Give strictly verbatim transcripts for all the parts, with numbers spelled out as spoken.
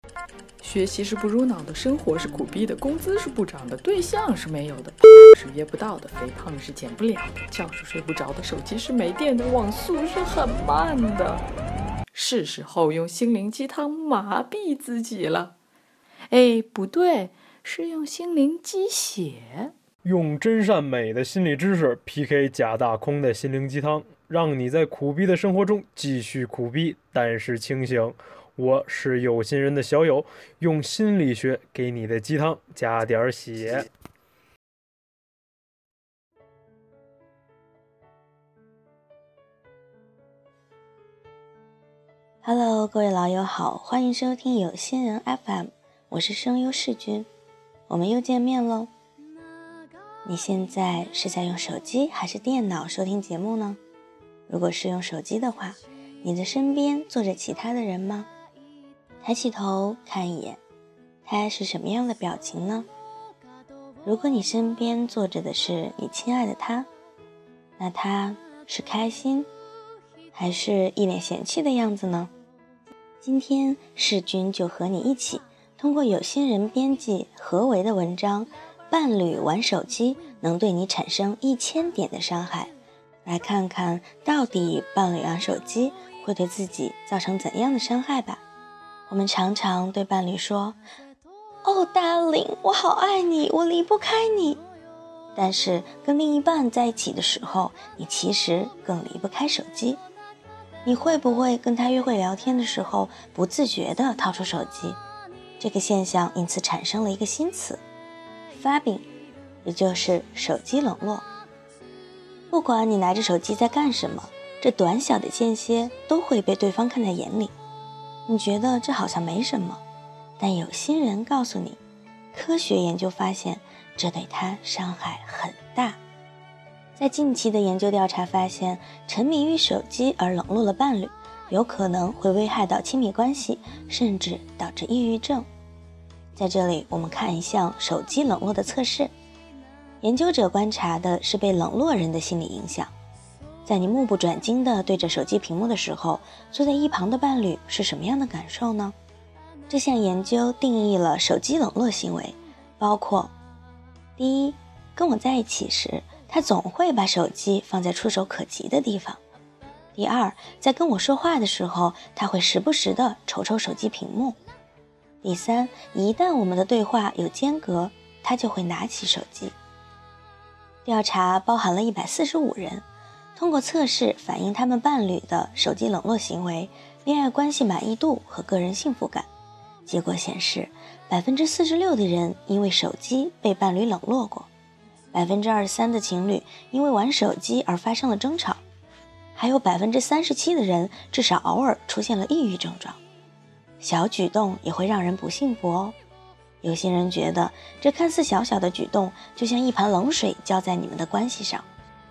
学习是不入脑的，生活是苦逼的，工资是不涨的，对象是没有的，是约不到的，肥胖是减不了的，觉是睡不着的，手机是没电的，网速是很慢的。是时候用心灵鸡汤麻痹自己了。哎，不对，是用心灵鸡血。 用真善美的心理知识 P K 假大空的心灵鸡汤，让你在苦逼的生活中继续苦逼，但是清醒。我是有心人的小友，用心理学给你的鸡汤加点血。 Hello， 各位老友好，欢迎收听有心人 F M， 我是声优世君，我们又见面喽。你现在是在用手机还是电脑收听节目呢？如果是用手机的话，你的身边坐着其他的人吗？抬起头看一眼，他是什么样的表情呢？如果你身边坐着的是你亲爱的他，那他是开心还是一脸嫌弃的样子呢？今天世君就和你一起通过有心人编辑何为的文章，伴侣玩手机能对你产生一千点的伤害，来看看到底伴侣玩手机会对自己造成怎样的伤害吧。我们常常对伴侣说，哦 darling， 我好爱你，我离不开你。但是跟另一半在一起的时候，你其实更离不开手机。你会不会跟他约会聊天的时候不自觉地掏出手机？这个现象因此产生了一个新词 fabbing， 也就是手机冷落。不管你拿着手机在干什么，这短小的间歇都会被对方看在眼里。你觉得这好像没什么，但有心人告诉你，科学研究发现这对他伤害很大。在近期的研究调查发现，沉迷于手机而冷落了伴侣，有可能会危害到亲密关系，甚至导致抑郁症。在这里，我们看一项手机冷落的测试。研究者观察的是被冷落人的心理影响。在你目不转睛地对着手机屏幕的时候，坐在一旁的伴侣是什么样的感受呢？这项研究定义了手机冷落行为，包括：第一，跟我在一起时，他总会把手机放在触手可及的地方；第二，在跟我说话的时候，他会时不时地瞅瞅手机屏幕；第三，一旦我们的对话有间隔，他就会拿起手机。调查包含了一百四十五人，通过测试反映他们伴侣的手机冷落行为、恋爱关系满意度和个人幸福感。结果显示， 百分之四十六 的人因为手机被伴侣冷落过， 百分之二十三 的情侣因为玩手机而发生了争吵，还有 百分之三十七 的人至少偶尔出现了抑郁症状。小举动也会让人不幸福哦。有些人觉得这看似小小的举动就像一盘冷水浇在你们的关系上。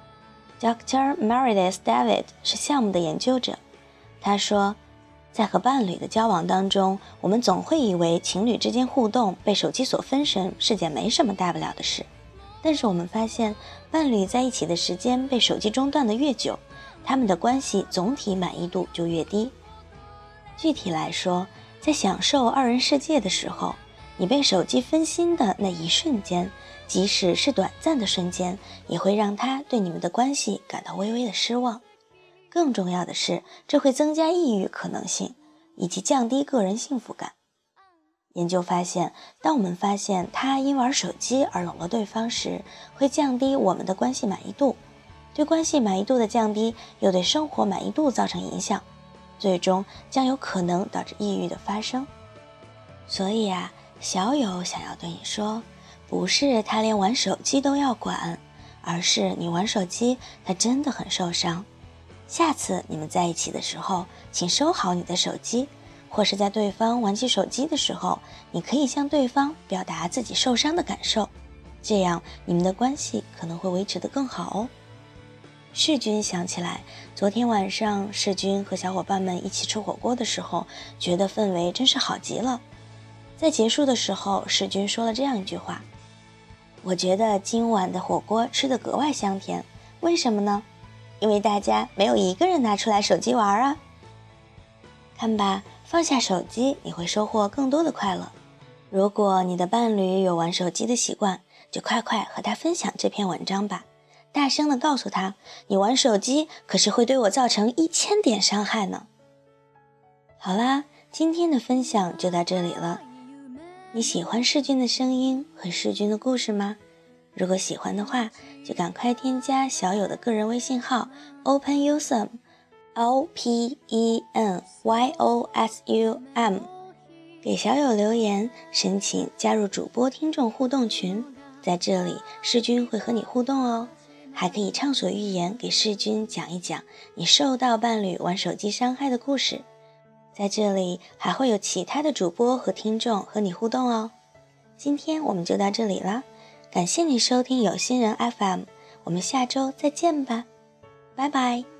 Doctor Meredith David 是项目的研究者，他说，在和伴侣的交往当中，我们总会以为情侣之间互动被手机所分神是件没什么大不了的事，但是我们发现伴侣在一起的时间被手机中断的越久，他们的关系总体满意度就越低。具体来说，在享受二人世界的时候，你被手机分心的那一瞬间，即使是短暂的瞬间，也会让他对你们的关系感到微微的失望。更重要的是，这会增加抑郁可能性，以及降低个人幸福感。研究发现，当我们发现他因玩手机而冷落对方时，会降低我们的关系满意度，对关系满意度的降低又对生活满意度造成影响，最终将有可能导致抑郁的发生。所以啊，小友想要对你说，不是他连玩手机都要管，而是你玩手机他真的很受伤。下次你们在一起的时候，请收好你的手机，或是在对方玩起手机的时候，你可以向对方表达自己受伤的感受，这样你们的关系可能会维持得更好哦。世君想起来，昨天晚上世君和小伙伴们一起吃火锅的时候，觉得氛围真是好极了。在结束的时候，世君说了这样一句话，我觉得今晚的火锅吃得格外香甜，为什么呢？因为大家没有一个人拿出来手机玩啊。看吧， 放下手机，你会收获更多的快乐。如果你的伴侣有玩手机的习惯，就快快和他分享这篇文章吧，大声地告诉他，你玩手机可是会对我造成一千点伤害呢。好啦，今天的分享就到这里了。你喜欢世君的声音和世君的故事吗？如果喜欢的话，就赶快添加小友的个人微信号 openyusum O P E N Y O S U M， 给小友留言，申请加入主播听众互动群，在这里世君会和你互动哦，还可以畅所欲言，给世君讲一讲你受到伴侣玩手机伤害的故事。在这里还会有其他的主播和听众和你互动哦。今天我们就到这里了，感谢你收听有心人 F M， 我们下周再见吧，拜拜。